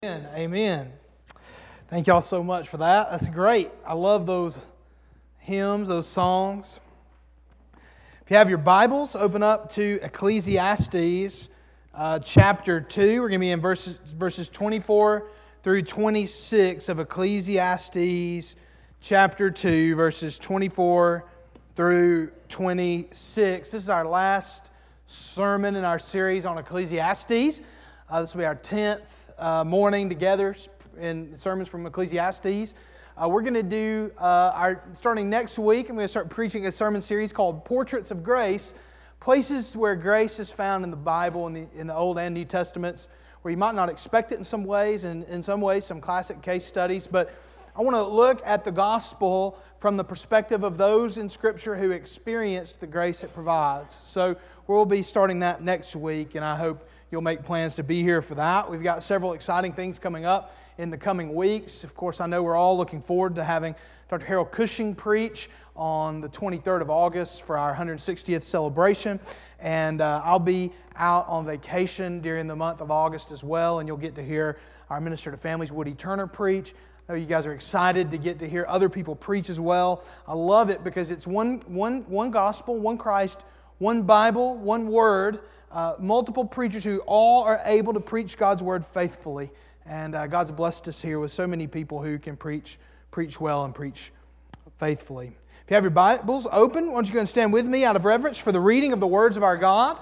Amen. Amen. Thank y'all so much for that. That's great. I love those hymns, those songs. If you have your Bibles, open up to Ecclesiastes chapter 2. We're going to be in verses 24 through 26 of Ecclesiastes chapter 2, verses 24 through 26. This is our last sermon in our series on Ecclesiastes. This will be our 10th morning together in sermons from Ecclesiastes. We're going to do starting next week, I'm going to start preaching a sermon series called Portraits of Grace, places where grace is found in the Bible, in the Old and New Testaments, where you might not expect it in some ways, and in some ways some classic case studies. But I want to look at the gospel from the perspective of those in Scripture who experienced the grace it provides. So we'll be starting that next week, and I hope you'll make plans to be here for that. We've got several exciting things coming up in the coming weeks. Of course, I know we're all looking forward to having Dr. Harold Cushing preach on the 23rd of August for our 160th celebration. And I'll be out on vacation during the month of August as well, and you'll get to hear our Minister to Families, Woody Turner, preach. I know you guys are excited to get to hear other people preach as well. I love it because it's one gospel, one Christ, one Bible, one Word, multiple preachers who all are able to preach God's Word faithfully. And God's blessed us here with so many people who can preach well and preach faithfully. If you have your Bibles open, why don't you go and stand with me out of reverence for the reading of the words of our God.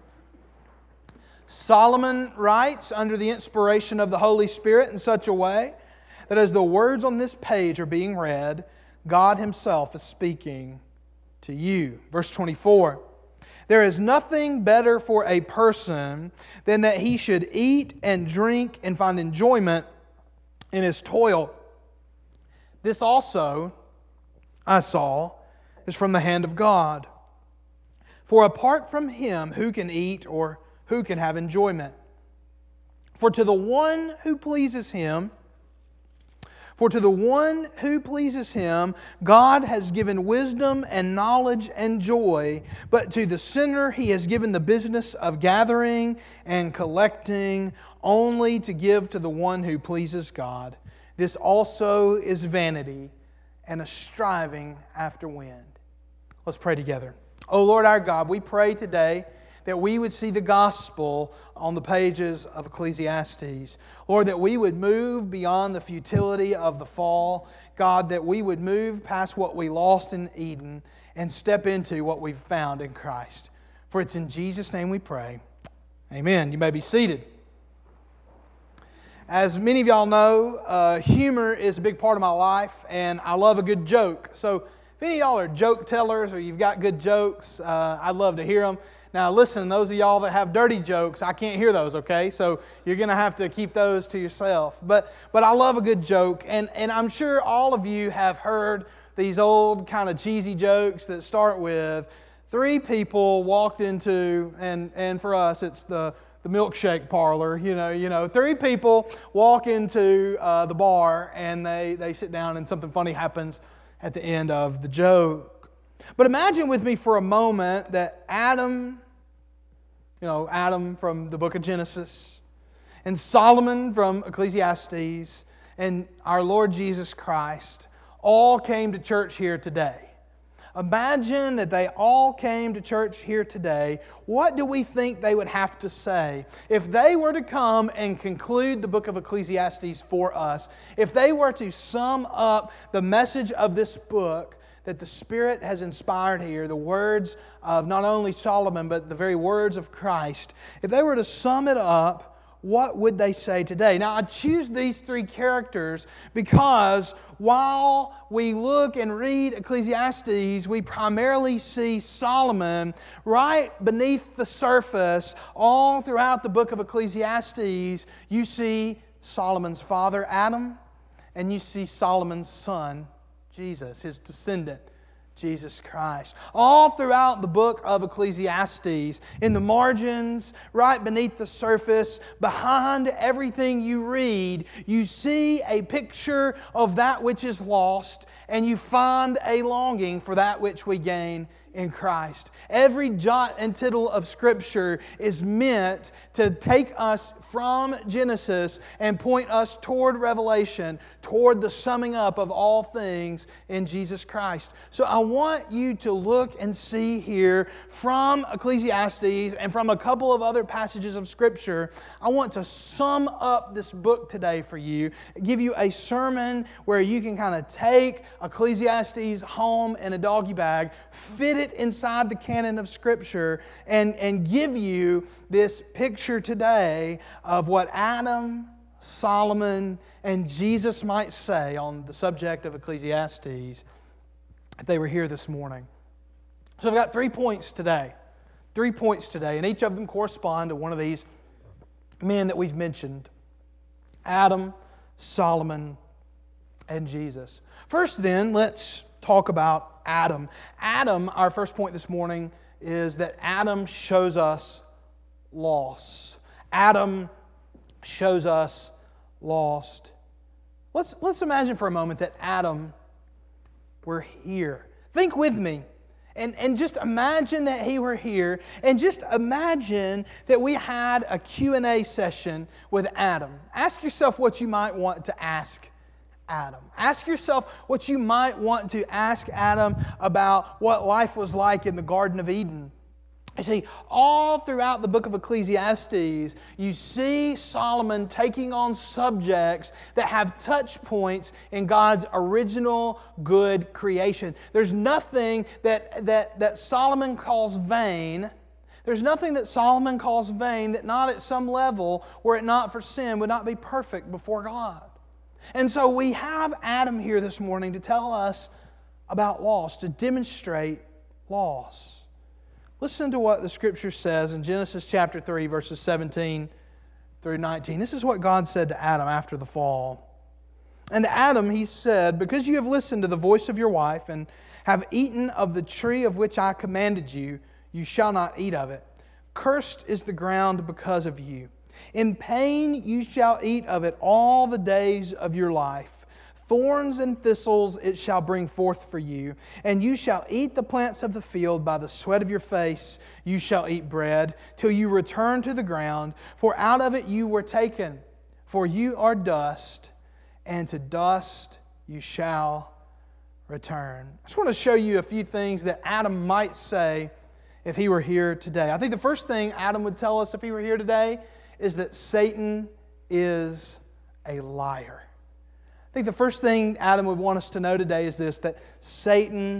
Solomon writes under the inspiration of the Holy Spirit in such a way that as the words on this page are being read, God Himself is speaking to you. Verse 24. There is nothing better for a person than that he should eat and drink and find enjoyment in his toil. This also, I saw, is from the hand of God. For apart from Him, who can eat or who can have enjoyment? For to the one who pleases Him, God has given wisdom and knowledge and joy, but to the sinner He has given the business of gathering and collecting only to give to the one who pleases God. This also is vanity and a striving after wind. Let's pray together. Oh Lord our God, we pray today that we would see the gospel on the pages of Ecclesiastes. Lord, that we would move beyond the futility of the fall. God, that we would move past what we lost in Eden and step into what we've found in Christ. For it's in Jesus' name we pray. Amen. You may be seated. As many of y'all know, humor is a big part of my life, and I love a good joke. So if any of y'all are joke tellers or you've got good jokes, I'd love to hear them. Now listen, those of y'all that have dirty jokes, I can't hear those, okay? So you're going to have to keep those to yourself. But I love a good joke, and I'm sure all of you have heard these old kind of cheesy jokes that start with, three people walked into, and for us it's the milkshake parlor, you know, three people walk into the bar and they sit down and something funny happens at the end of the joke. But imagine with me for a moment that Adam from the book of Genesis, and Solomon from Ecclesiastes, and our Lord Jesus Christ all came to church here today. Imagine that they all came to church here today. What do we think they would have to say if they were to come and conclude the book of Ecclesiastes for us? If they were to sum up the message of this book that the Spirit has inspired here, the words of not only Solomon, but the very words of Christ. If they were to sum it up, what would they say today? Now, I choose these three characters because while we look and read Ecclesiastes, we primarily see Solomon right beneath the surface. All throughout the book of Ecclesiastes, you see Solomon's father, Adam, and you see Solomon's son, Jesus, his descendant, Jesus Christ. All throughout the book of Ecclesiastes, in the margins, right beneath the surface, behind everything you read, you see a picture of that which is lost, and you find a longing for that which we gain in Christ. Every jot and tittle of Scripture is meant to take us from Genesis and point us toward Revelation, toward the summing up of all things in Jesus Christ. So I want you to look and see here from Ecclesiastes and from a couple of other passages of Scripture. I want to sum up this book today for you, give you a sermon where you can kind of take Ecclesiastes home in a doggy bag, fit it inside the canon of Scripture, and give you this picture today of what Adam, Solomon, and Jesus might say on the subject of Ecclesiastes if they were here this morning. So I've got 3 points today. 3 points today, and each of them correspond to one of these men that we've mentioned. Adam, Solomon, and Jesus. First then, let's talk about Adam. Adam, our first point this morning, is that Adam shows us loss. Adam shows us lost. Let's imagine for a moment that Adam were here. Think with me. And just imagine that he were here, and just imagine that we had a Q&A session with Adam. Ask yourself what you might want to ask Adam. Ask yourself what you might want to ask Adam about what life was like in the Garden of Eden. You see, all throughout the book of Ecclesiastes, you see Solomon taking on subjects that have touch points in God's original good creation. There's nothing that Solomon calls vain. There's nothing that Solomon calls vain that not at some level, were it not for sin, would not be perfect before God. And so we have Adam here this morning to tell us about loss, to demonstrate loss. Listen to what the Scripture says in Genesis chapter 3, verses 17 through 19. This is what God said to Adam after the fall. And to Adam he said, "Because you have listened to the voice of your wife and have eaten of the tree of which I commanded you, you shall not eat of it. Cursed is the ground because of you. In pain you shall eat of it all the days of your life. Thorns and thistles it shall bring forth for you, and you shall eat the plants of the field. By the sweat of your face you shall eat bread, till you return to the ground, for out of it you were taken. For you are dust, and to dust you shall return." I just want to show you a few things that Adam might say if he were here today. I think the first thing Adam would tell us if he were here today is that Satan is a liar. I think the first thing Adam would want us to know today is this, that Satan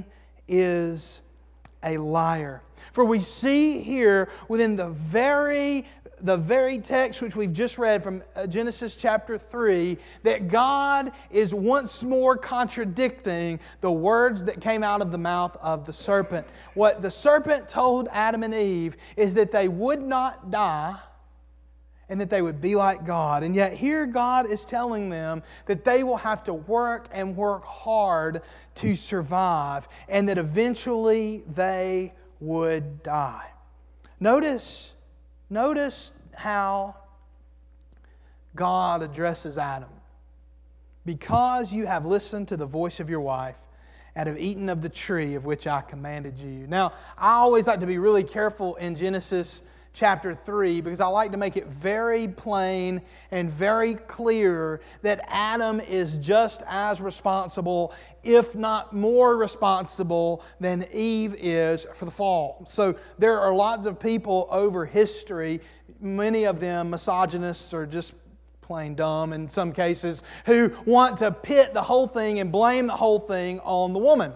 is a liar. For we see here within the very text which we've just read from Genesis chapter 3, that God is once more contradicting the words that came out of the mouth of the serpent. What the serpent told Adam and Eve is that they would not die, and that they would be like God. And yet here God is telling them that they will have to work and work hard to survive, and that eventually they would die. Notice how God addresses Adam. "Because you have listened to the voice of your wife and have eaten of the tree of which I commanded you." Now, I always like to be really careful in Genesis chapter 3, because I like to make it very plain and very clear that Adam is just as responsible, if not more responsible, than Eve is for the fall. So there are lots of people over history, many of them misogynists or just plain dumb in some cases, who want to pit the whole thing and blame the whole thing on the woman.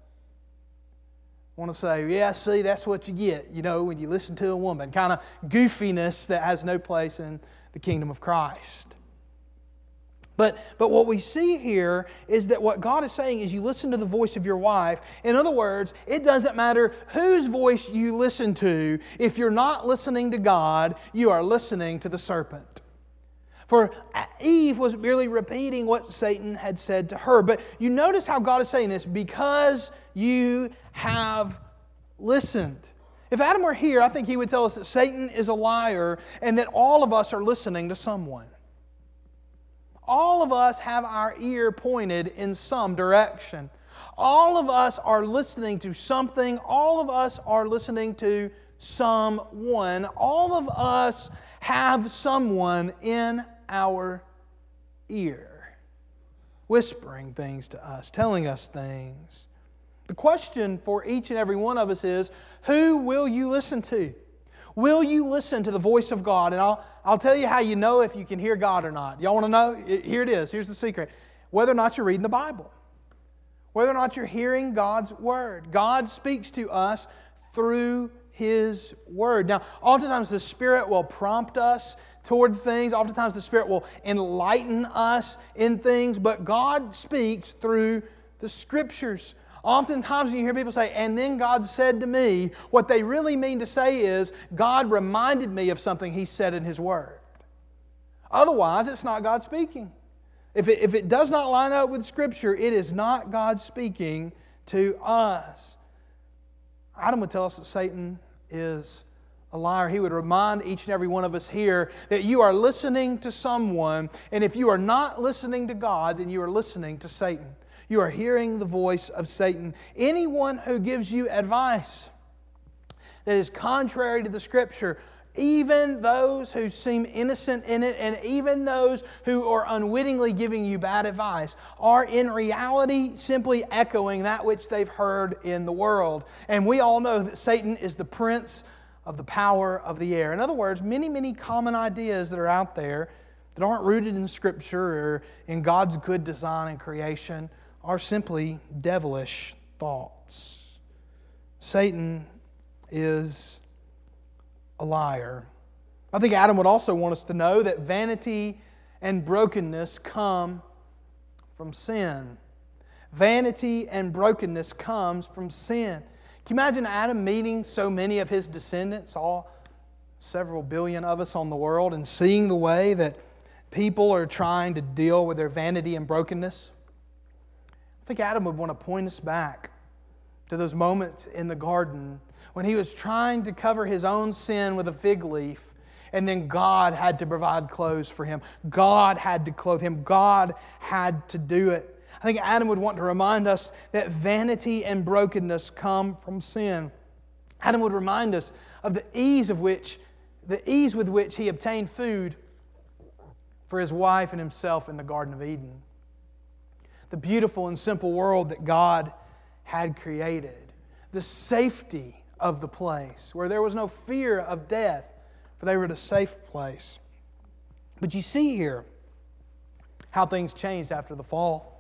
I want to say, yeah, see, that's what you get, when you listen to a woman. Kind of goofiness that has no place in the kingdom of Christ. But what we see here is that what God is saying is you listen to the voice of your wife. In other words, it doesn't matter whose voice you listen to. If you're not listening to God, you are listening to the serpent. For Eve was merely repeating what Satan had said to her. But you notice how God is saying this, because you have listened. If Adam were here, I think he would tell us that Satan is a liar and that all of us are listening to someone. All of us have our ear pointed in some direction. All of us are listening to something. All of us are listening to someone. All of us have someone in our ear, whispering things to us, telling us things. The question for each and every one of us is, who will you listen to? Will you listen to the voice of God? And I'll tell you how you know if you can hear God or not. Y'all want to know? Here it is. Here's the secret. Whether or not you're reading the Bible. Whether or not you're hearing God's Word. God speaks to us through His Word. Now, oftentimes the Spirit will prompt us toward things. Oftentimes the Spirit will enlighten us in things. But God speaks through the Scriptures. Oftentimes when you hear people say, and then God said to me, what they really mean to say is, God reminded me of something He said in His Word. Otherwise, it's not God speaking. If it does not line up with Scripture, it is not God speaking to us. Adam would tell us that Satan is a liar. He would remind each and every one of us here that you are listening to someone, and if you are not listening to God, then you are listening to Satan. You are hearing the voice of Satan. Anyone who gives you advice that is contrary to the Scripture, even those who seem innocent in it, and even those who are unwittingly giving you bad advice, are in reality simply echoing that which they've heard in the world. And we all know that Satan is the prince of the power of the air. In other words, many, many common ideas that are out there that aren't rooted in Scripture or in God's good design and creation are simply devilish thoughts. Satan is a liar. I think Adam would also want us to know that vanity and brokenness come from sin. Vanity and brokenness comes from sin. Can you imagine Adam meeting so many of his descendants, all several billion of us on the world, and seeing the way that people are trying to deal with their vanity and brokenness? I think Adam would want to point us back to those moments in the garden when he was trying to cover his own sin with a fig leaf, and then God had to provide clothes for him. God had to clothe him. God had to do it. I think Adam would want to remind us that vanity and brokenness come from sin. Adam would remind us of the ease with which he obtained food for his wife and himself in the Garden of Eden. The beautiful and simple world that God had created. The safety of the place where there was no fear of death, for they were at a safe place. But you see here how things changed after the fall.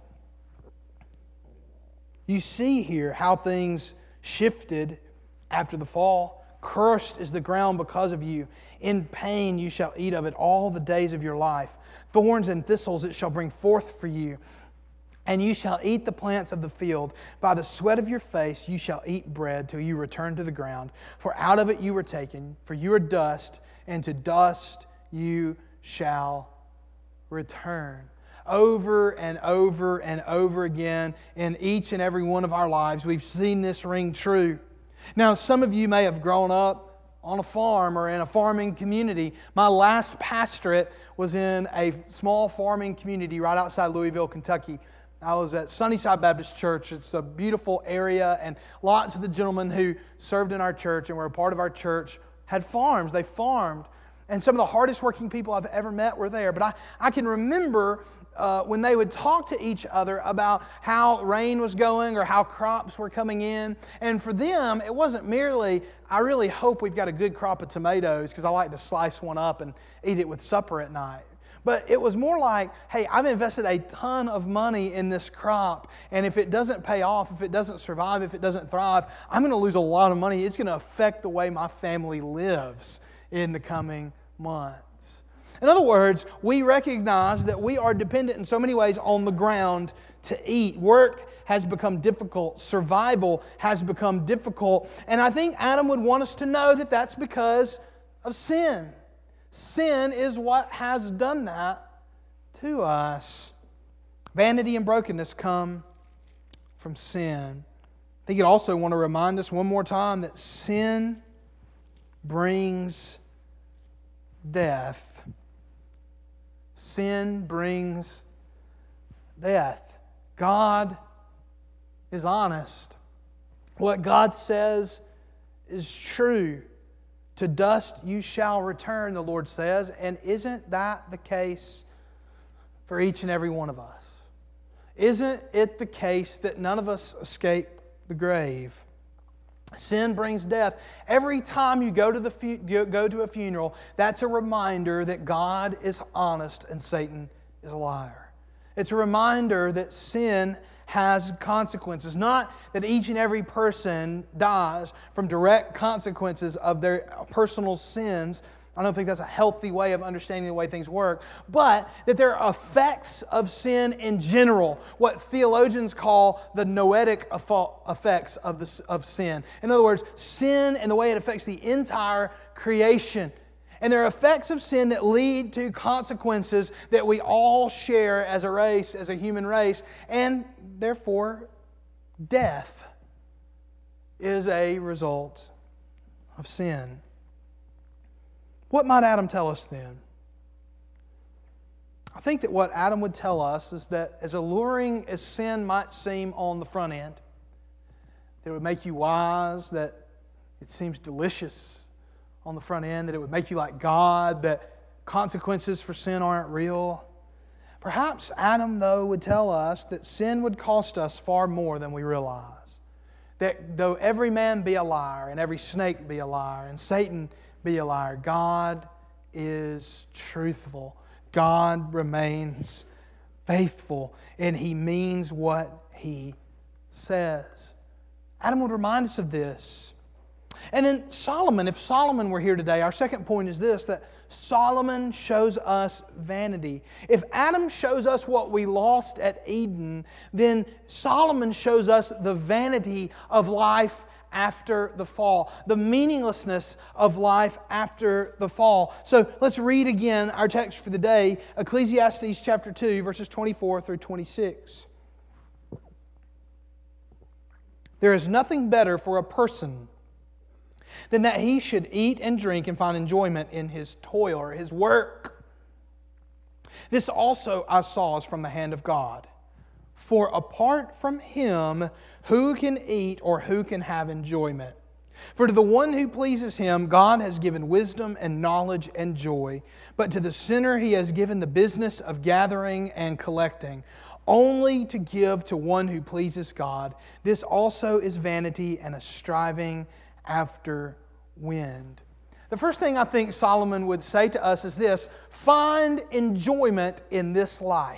You see here how things shifted after the fall. Cursed is the ground because of you. In pain you shall eat of it all the days of your life. Thorns and thistles it shall bring forth for you. And you shall eat the plants of the field. By the sweat of your face you shall eat bread till you return to the ground. For out of it you were taken, for you are dust, and to dust you shall return. Over and over and over again in each and every one of our lives, we've seen this ring true. Now, some of you may have grown up on a farm or in a farming community. My last pastorate was in a small farming community right outside Louisville, Kentucky. I was at Sunnyside Baptist Church. It's a beautiful area, and lots of the gentlemen who served in our church and were a part of our church had farms. They farmed. And some of the hardest working people I've ever met were there. But I can remember when they would talk to each other about how rain was going or how crops were coming in. And for them, it wasn't merely, I really hope we've got a good crop of tomatoes because I like to slice one up and eat it with supper at night. But it was more like, hey, I've invested a ton of money in this crop, and if it doesn't pay off, if it doesn't survive, if it doesn't thrive, I'm going to lose a lot of money. It's going to affect the way my family lives in the coming months. In other words, we recognize that we are dependent in so many ways on the ground to eat. Work has become difficult. Survival has become difficult. And I think Adam would want us to know that that's because of sin. Sin is what has done that to us. Vanity and brokenness come from sin. I think it also want to remind us one more time that sin brings death. Sin brings death. God is honest. What God says is true. To dust you shall return, the Lord says. And isn't that the case for each and every one of us? Isn't it the case that none of us escape the grave? Sin brings death. Every time you go to a funeral, that's a reminder that God is honest and Satan is a liar. It's a reminder that sin has consequences. Not that each and every person dies from direct consequences of their personal sins. I don't think that's a healthy way of understanding the way things work. But that there are effects of sin in general, what theologians call the noetic effects of sin. In other words, sin and the way it affects the entire creation. And there are effects of sin that lead to consequences that we all share as a race, as a human race, and therefore death is a result of sin. What might Adam tell us then? I think that what Adam would tell us is that as alluring as sin might seem on the front end, that it would make you wise, that it seems delicious on the front end, that it would make you like God, that consequences for sin aren't real. Perhaps Adam, though, would tell us that sin would cost us far more than we realize. That though every man be a liar, and every snake be a liar, and Satan be a liar, God is truthful. God remains faithful, and He means what He says. Adam would remind us of this. And then Solomon, if Solomon were here today, our second point is this, that Solomon shows us vanity. If Adam shows us what we lost at Eden, then Solomon shows us the vanity of life after the fall, the meaninglessness of life after the fall. So let's read again our text for the day, Ecclesiastes chapter 2, verses 24 through 26. There is nothing better for a person than that he should eat and drink and find enjoyment in his toil or his work. This also I saw is from the hand of God. For apart from Him, who can eat or who can have enjoyment? For to the one who pleases Him, God has given wisdom and knowledge and joy. But to the sinner He has given the business of gathering and collecting, only to give to one who pleases God. This also is vanity and a striving after wind. The first thing I think Solomon would say to us is this: find enjoyment in this life.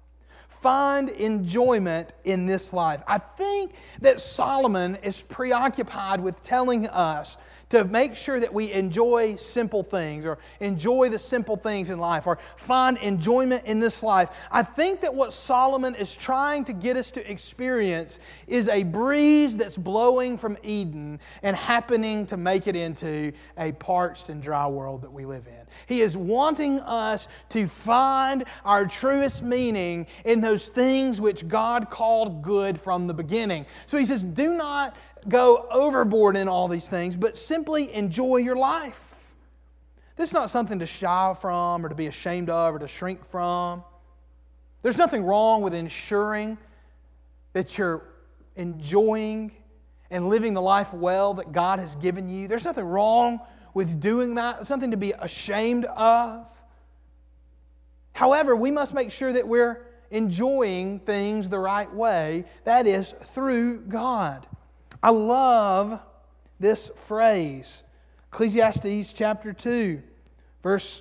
Find enjoyment in this life. I think that Solomon is preoccupied with telling us to make sure that we enjoy simple things, or enjoy the simple things in life, or find enjoyment in this life. I think that what Solomon is trying to get us to experience is a breeze that's blowing from Eden and happening to make it into a parched and dry world that we live in. He is wanting us to find our truest meaning in those things which God called good from the beginning. So he says, do not go overboard in all these things, but simply enjoy your life. This is not something to shy from or to be ashamed of or to shrink from. There's nothing wrong with ensuring that you're enjoying and living the life well that God has given you. There's nothing wrong with doing that. It's something to be ashamed of. However, we must make sure that we're enjoying things the right way. That is, through God. I love this phrase. Ecclesiastes chapter 2, verse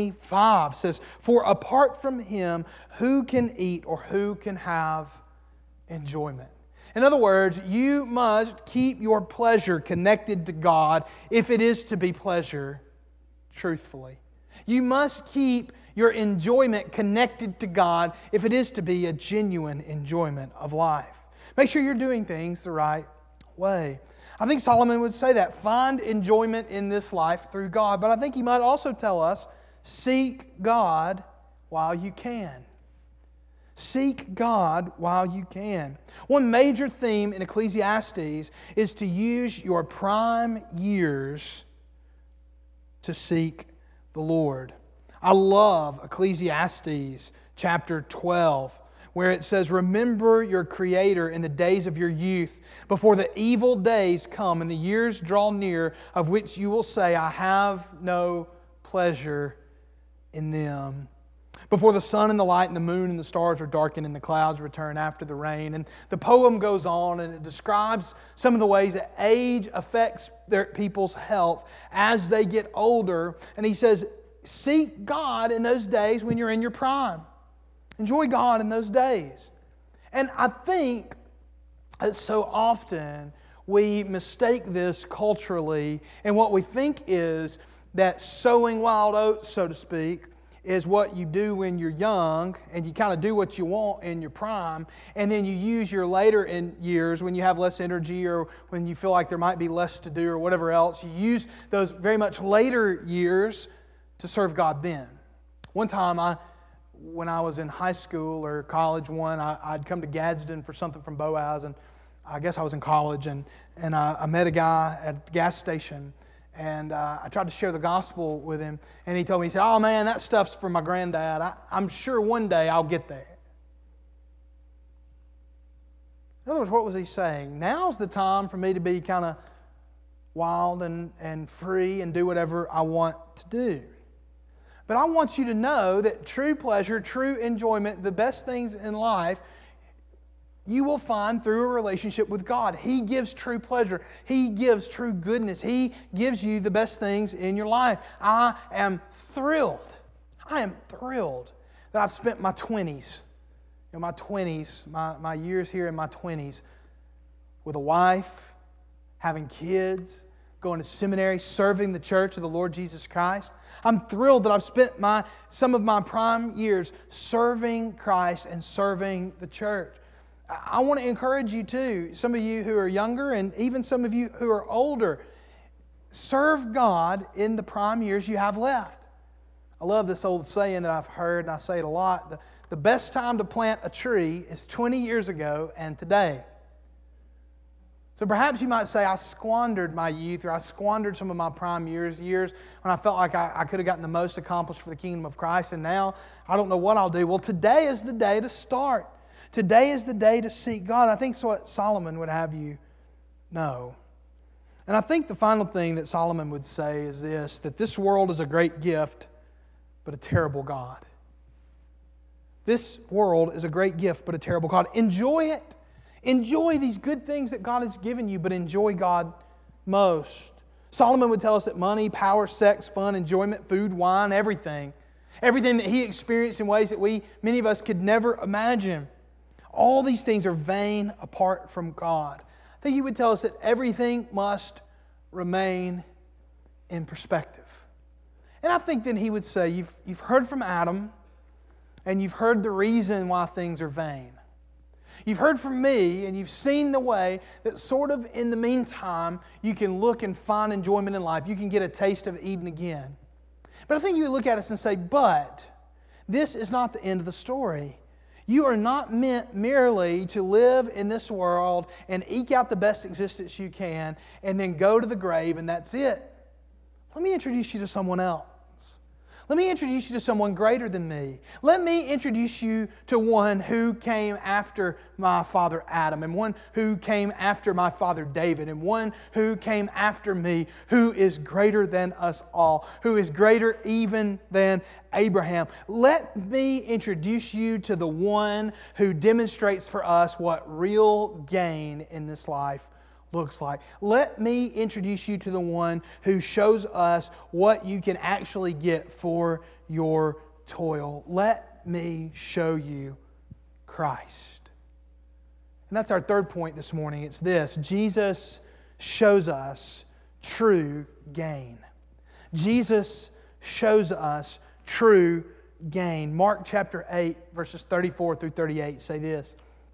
25 says, for apart from Him, who can eat or who can have enjoyment? In other words, you must keep your pleasure connected to God if it is to be pleasure, truthfully. You must keep your enjoyment connected to God if it is to be a genuine enjoyment of life. Make sure you're doing things the right way. I think Solomon would say that. Find enjoyment in this life through God. But I think he might also tell us, seek God while you can. Seek God while you can. One major theme in Ecclesiastes is to use your prime years to seek the Lord. I love Ecclesiastes chapter 12, where it says, "Remember your Creator in the days of your youth, before the evil days come and the years draw near, of which you will say, I have no pleasure in them. Before the sun and the light and the moon and the stars are darkened and the clouds return after the rain." And the poem goes on and it describes some of the ways that age affects people's health as they get older. And he says, seek God in those days when you're in your prime. Enjoy God in those days. And I think that so often we mistake this culturally, and what we think is that sowing wild oats, so to speak, is what you do when you're young, and you kind of do what you want in your prime, and then you use your later in years when you have less energy or when you feel like there might be less to do or whatever else. You use those very much later years to serve God then. One time, when I was in high school or college, I'd come to Gadsden for something from Boaz, and I guess I was in college, and I met a guy at the gas station. And I tried to share the gospel with him. And he told me, he said, "Oh man, that stuff's for my granddad. I'm sure one day I'll get there." In other words, what was he saying? Now's the time for me to be kind of wild and free and do whatever I want to do. But I want you to know that true pleasure, true enjoyment, the best things in life, you will find through a relationship with God. He gives true pleasure. He gives true goodness. He gives you the best things in your life. I am thrilled. I am thrilled that I've spent my 20s, my years here in my 20s, with a wife, having kids, going to seminary, serving the church of the Lord Jesus Christ. I'm thrilled that I've spent some of my prime years serving Christ and serving the church. I want to encourage you too, some of you who are younger and even some of you who are older, serve God in the prime years you have left. I love this old saying that I've heard, and I say it a lot. The best time to plant a tree is 20 years ago and today. So perhaps you might say, I squandered my youth, or I squandered some of my prime years when I felt like I could have gotten the most accomplished for the kingdom of Christ, and now I don't know what I'll do. Well, today is the day to start. Today is the day to seek God. I think it's what Solomon would have you know. And I think the final thing that Solomon would say is this, that this world is a great gift, but a terrible God. This world is a great gift, but a terrible God. Enjoy it. Enjoy these good things that God has given you, but enjoy God most. Solomon would tell us that money, power, sex, fun, enjoyment, food, wine, everything that he experienced in ways that many of us could never imagine, all these things are vain apart from God. I think he would tell us that everything must remain in perspective. And I think then he would say, you've heard from Adam, and you've heard the reason why things are vain. You've heard from me, and you've seen the way that sort of in the meantime, you can look and find enjoyment in life. You can get a taste of Eden again. But I think you would look at us and say, but this is not the end of the story. You are not meant merely to live in this world and eke out the best existence you can and then go to the grave and that's it. Let me introduce you to someone else. Let me introduce you to someone greater than me. Let me introduce you to one who came after my father Adam, and one who came after my father David, and one who came after me, who is greater than us all, who is greater even than Abraham. Let me introduce you to the one who demonstrates for us what real gain in this life looks like. Let me introduce you to the one who shows us what you can actually get for your toil. Let me show you Christ. And that's our third point this morning. It's this: Jesus shows us true gain. Jesus shows us true gain. Mark chapter 8, verses 34 through 38 say this: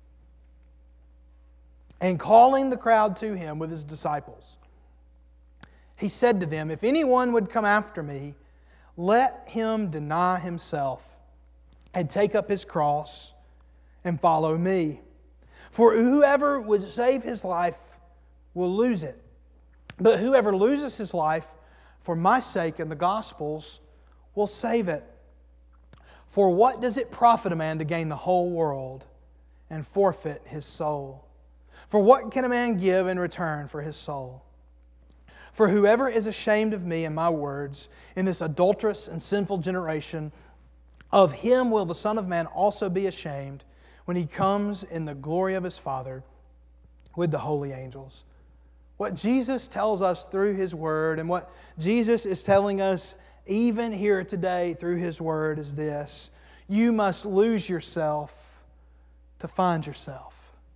"And calling the crowd to him with his disciples, he said to them, 'If anyone would come after me, let him deny himself and take up his cross and follow me. For whoever would save his life will lose it. But whoever loses his life for my sake and the gospel's will save it. For what does it profit a man to gain the whole world and forfeit his soul? For what can a man give in return for his soul? For whoever is ashamed of me and my words in this adulterous and sinful generation, of him will the Son of Man also be ashamed when He comes in the glory of His Father with the holy angels. What Jesus tells us through His Word, and what Jesus is telling us even here today through His Word, is this: you must lose yourself to find yourself.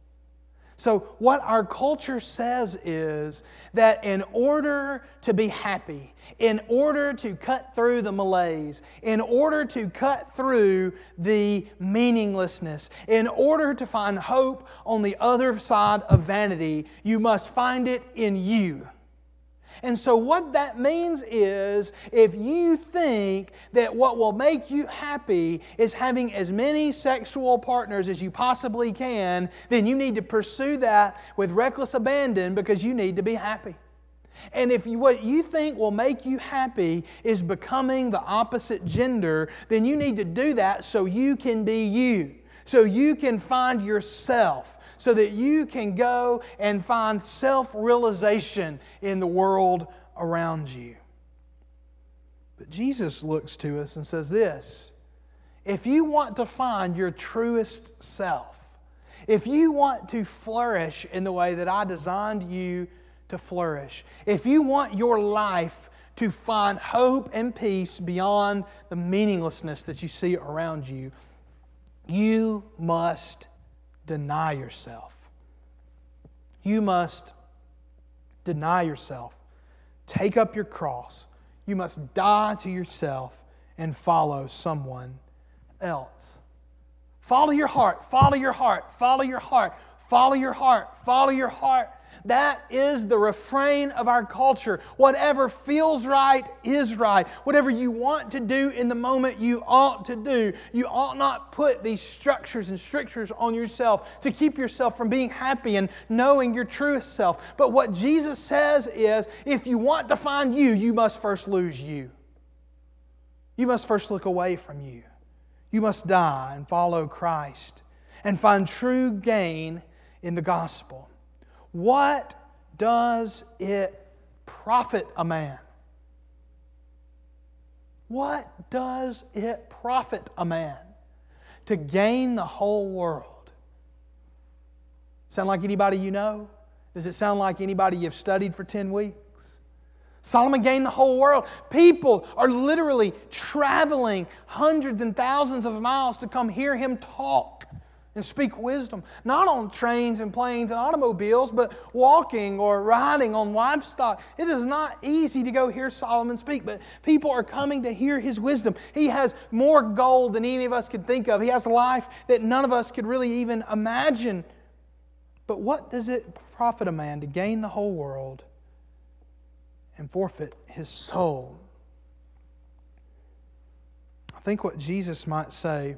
So what our culture says is that in order to be happy, in order to cut through the malaise, in order to cut through the meaninglessness, in order to find hope on the other side of vanity, you must find it in you. And so what that means is, if you think that what will make you happy is having as many sexual partners as you possibly can, then you need to pursue that with reckless abandon because you need to be happy. And if what you think will make you happy is becoming the opposite gender, then you need to do that so you can be you, so you can find yourself, so that you can go and find self-realization in the world around you. But Jesus looks to us and says this: if you want to find your truest self, if you want to flourish in the way that I designed you to flourish, if you want your life to find hope and peace beyond the meaninglessness that you see around you, you must deny yourself. You must deny yourself. Take up your cross. You must die to yourself and follow someone else. Follow your heart. Follow your heart. Follow your heart. Follow your heart. Follow your heart. That is the refrain of our culture. Whatever feels right is right. Whatever you want to do in the moment, you ought to do. You ought not put these structures and strictures on yourself to keep yourself from being happy and knowing your truest self. But what Jesus says is, if you want to find you, you must first lose you. You must first look away from you. You must die and follow Christ and find true gain in the gospel. What does it profit a man? What does it profit a man to gain the whole world? Sound like anybody you know? Does it sound like anybody you've studied for 10 weeks? Solomon gained the whole world. People are literally traveling hundreds and thousands of miles to come hear him talk and speak wisdom. Not on trains and planes and automobiles, but walking or riding on livestock. It is not easy to go hear Solomon speak, but people are coming to hear his wisdom. He has more gold than any of us could think of. He has a life that none of us could really even imagine. But what does it profit a man to gain the whole world and forfeit his soul? I think what Jesus might say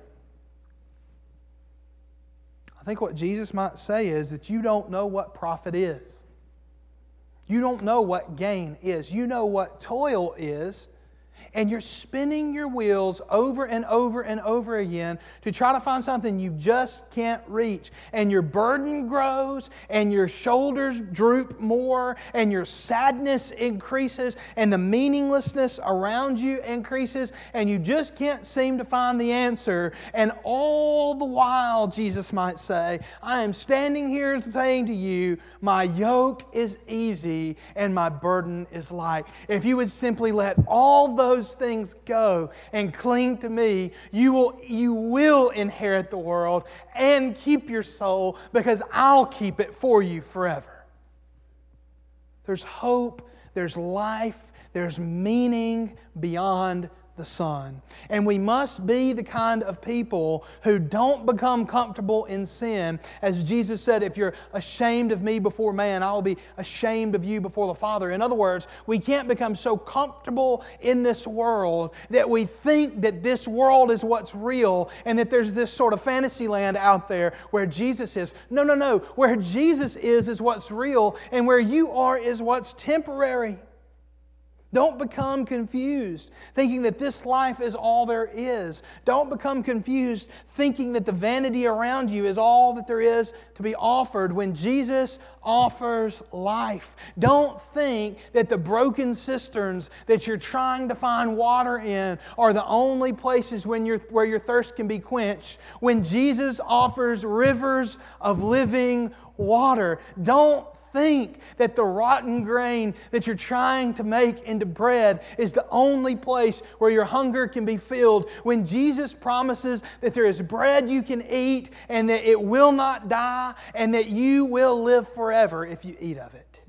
is that you don't know what profit is. You don't know what gain is. You know what toil is. And you're spinning your wheels over and over and over again to try to find something you just can't reach. And your burden grows, and your shoulders droop more, and your sadness increases, and the meaninglessness around you increases, and you just can't seem to find the answer. And all the while, Jesus might say, I am standing here saying to you, my yoke is easy and my burden is light. If you would simply let all those things go and cling to me, you will inherit the world and keep your soul, because I'll keep it for you forever. There's hope, there's life, there's meaning beyond the sun. And we must be the kind of people who don't become comfortable in sin. As Jesus said, if you're ashamed of me before man, I will be ashamed of you before the Father. In other words, we can't become so comfortable in this world that we think that this world is what's real and that there's this sort of fantasy land out there where Jesus is. No. Where Jesus is what's real, and where you are is what's temporary. Don't become confused, thinking that this life is all there is. Don't become confused, thinking that the vanity around you is all that there is to be offered when Jesus offers life. Don't think that the broken cisterns that you're trying to find water in are the only places where your thirst can be quenched, when Jesus offers rivers of living water. Don't think that the rotten grain that you're trying to make into bread is the only place where your hunger can be filled, when Jesus promises that there is bread you can eat and that it will not die and that you will live forever if you eat of it.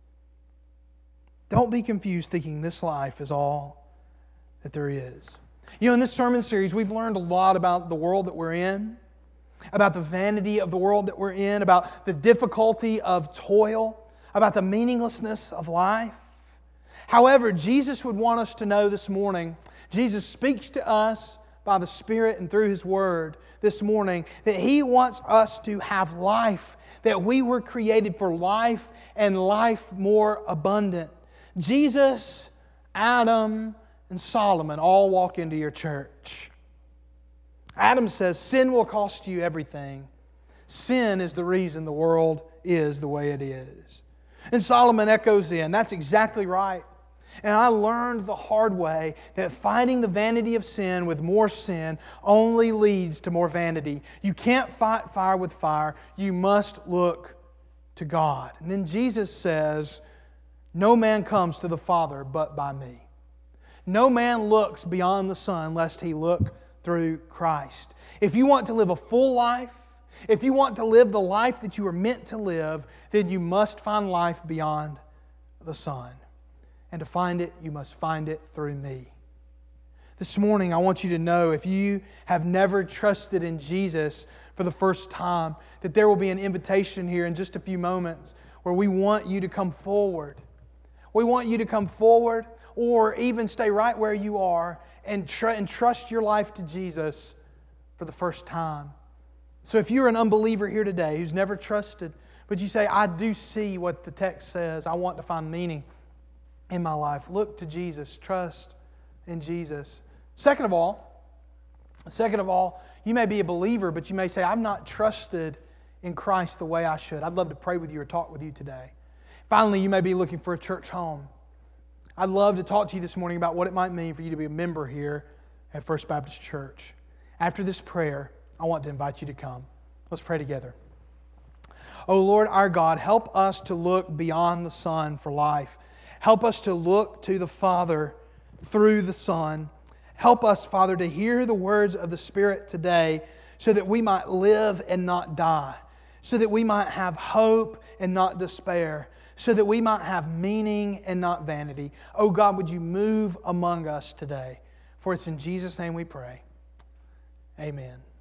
Don't be confused thinking this life is all that there is. You know, in this sermon series, we've learned a lot about the world that we're in, about the vanity of the world that we're in, about the difficulty of toil, about the meaninglessness of life. However, Jesus would want us to know this morning, Jesus speaks to us by the Spirit and through His Word this morning, that He wants us to have life, that we were created for life and life more abundant. Jesus, Adam, and Solomon all walk into your church. Adam says, sin will cost you everything. Sin is the reason the world is the way it is. And Solomon echoes in, that's exactly right. And I learned the hard way that fighting the vanity of sin with more sin only leads to more vanity. You can't fight fire with fire. You must look to God. And then Jesus says, no man comes to the Father but by me. No man looks beyond the Son lest he look through Christ. If you want to live a full life, if you want to live the life that you were meant to live, then you must find life beyond the Son. And to find it, you must find it through me. This morning, I want you to know, if you have never trusted in Jesus for the first time, that there will be an invitation here in just a few moments where we want you to come forward. We want you to come forward, or even stay right where you are and trust your life to Jesus for the first time. So if you're an unbeliever here today who's never trusted, but you say, I do see what the text says, I want to find meaning in my life, look to Jesus, trust in Jesus. Second of all, you may be a believer, but you may say, I've not trusted in Christ the way I should. I'd love to pray with you or talk with you today. Finally, you may be looking for a church home. I'd love to talk to you this morning about what it might mean for you to be a member here at First Baptist Church. After this prayer, I want to invite you to come. Let's pray together. Oh Lord, our God, help us to look beyond the Son for life. Help us to look to the Father through the Son. Help us, Father, to hear the words of the Spirit today so that we might live and not die, so that we might have hope and not despair, so that we might have meaning and not vanity. Oh God, would you move among us today? For it's in Jesus' name we pray. Amen.